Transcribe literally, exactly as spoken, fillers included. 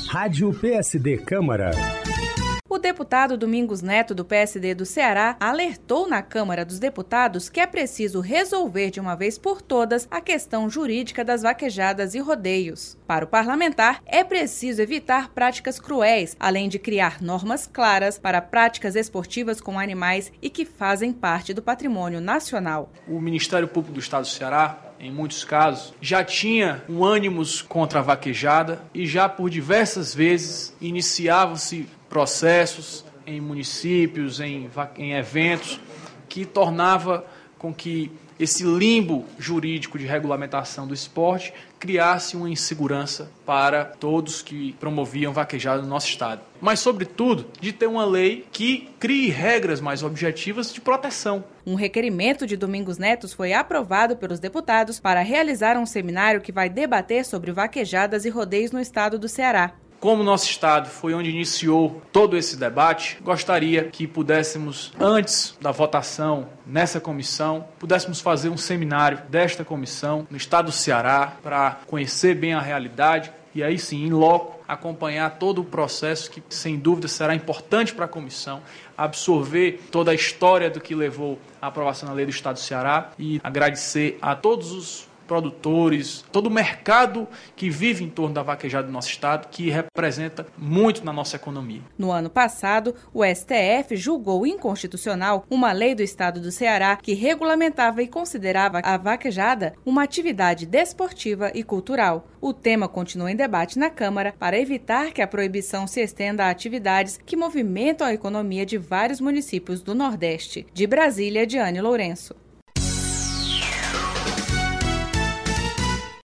Rádio P S D Câmara. O deputado Domingos Neto, do P S D do Ceará, alertou na Câmara dos Deputados que é preciso resolver de uma vez por todas a questão jurídica das vaquejadas e rodeios. Para o parlamentar, é preciso evitar práticas cruéis, além de criar normas claras para práticas esportivas com animais e que fazem parte do patrimônio nacional. O Ministério Público do Estado do Ceará, em muitos casos, já tinha um ânimos contra a vaquejada e já por diversas vezes iniciavam-se processos em municípios, em, em eventos, que tornava com que esse limbo jurídico de regulamentação do esporte criasse uma insegurança para todos que promoviam vaquejada no nosso estado. Mas, sobretudo, de ter uma lei que crie regras mais objetivas de proteção. Um requerimento de Domingos Neto foi aprovado pelos deputados para realizar um seminário que vai debater sobre vaquejadas e rodeios no estado do Ceará. Como nosso estado foi onde iniciou todo esse debate, gostaria que pudéssemos, antes da votação nessa comissão, pudéssemos fazer um seminário desta comissão no estado do Ceará para conhecer bem a realidade e aí sim, em loco, acompanhar todo o processo que, sem dúvida, será importante para a comissão, absorver toda a história do que levou à aprovação da lei do estado do Ceará e agradecer a todos os produtores, todo o mercado que vive em torno da vaquejada do nosso estado, que representa muito na nossa economia. No ano passado, o S T F julgou inconstitucional uma lei do estado do Ceará que regulamentava e considerava a vaquejada uma atividade desportiva e cultural. O tema continua em debate na Câmara para evitar que a proibição se estenda a atividades que movimentam a economia de vários municípios do Nordeste. De Brasília, Diane Lourenço.